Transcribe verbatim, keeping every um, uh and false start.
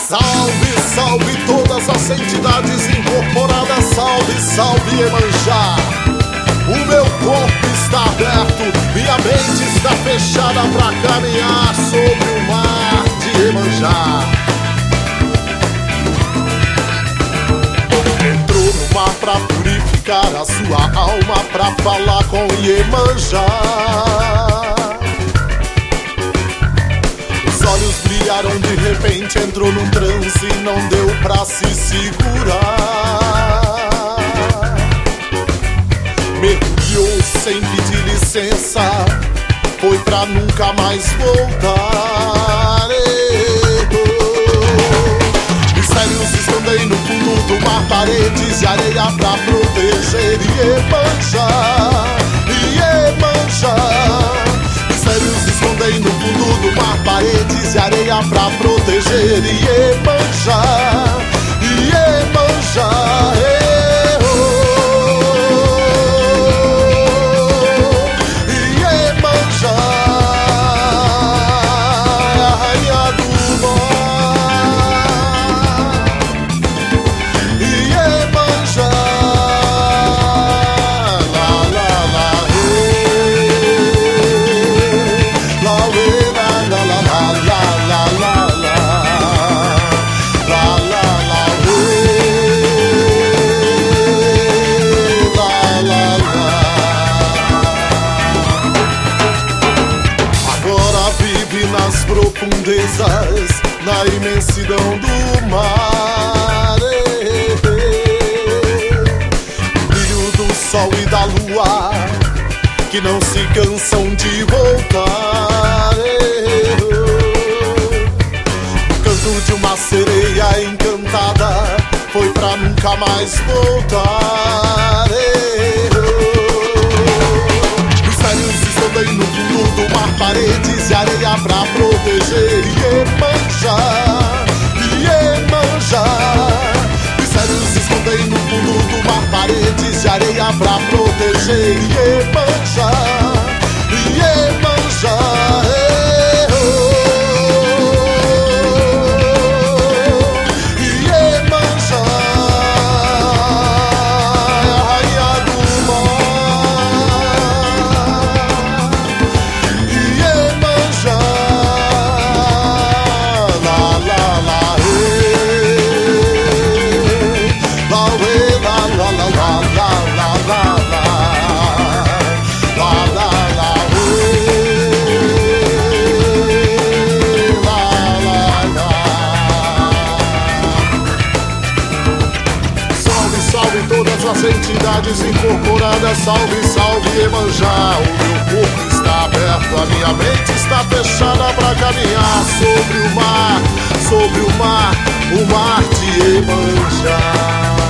Salve, salve todas as entidades incorporadas, salve, salve Iemanjá. O meu corpo está aberto, minha mente está fechada pra caminhar sobre o mar de Iemanjá. Entrou no mar pra purificar a sua alma, pra falar com Iemanjá. Os olhos brilharam de repente, entrou num transe e não deu pra se segurar. Mergulhou sem pedir licença, foi pra nunca mais voltar. Mistérios escondem no fundo do mar, paredes de areia pra proteger Iemanjá, Iemanjá. Mistérios escondem no fundo do mar, paredes de areia pra proteger Iemanjá, Iemanjá. Nas profundezas, na imensidão do mar, o brilho do sol e da lua que não se cansam de voltar. O canto de uma sereia encantada foi pra nunca mais voltar. Mistérios escondem no fundo do mar, paredes de areia pra proteger Iemanjá, Iemanjá. Mistérios escondem no fundo do mar, paredes de areia pra proteger Iemanjá, Iemanjá. Todas as entidades incorporadas, salve, salve Iemanjá. O meu corpo está aberto, a minha mente está fechada pra caminhar sobre o mar, sobre o mar, o mar de Iemanjá.